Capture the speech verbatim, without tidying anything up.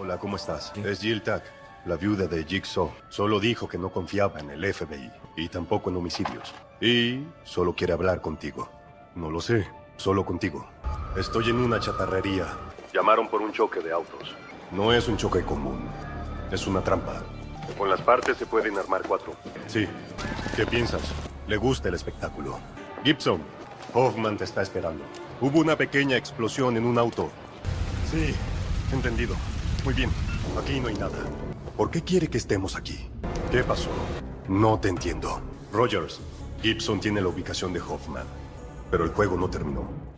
Hola, ¿cómo estás? Es Jill Tack, la viuda de Jigsaw. Solo dijo que no confiaba en el F B I y tampoco en homicidios. Y solo quiere hablar contigo. No lo sé, solo contigo. Estoy en una chatarrería. Llamaron por un choque de autos. No es un choque común. Es una trampa. Con las partes se pueden armar cuatro. Sí. ¿Qué piensas? ¿Le gusta el espectáculo? Gibson, Hoffman te está esperando. Hubo una pequeña explosión en un auto. Sí, entendido. Muy bien, aquí no hay nada. ¿Por qué quiere que estemos aquí? ¿Qué pasó? No te entiendo. Rogers, Gibson tiene la ubicación de Hoffman, pero el juego no terminó.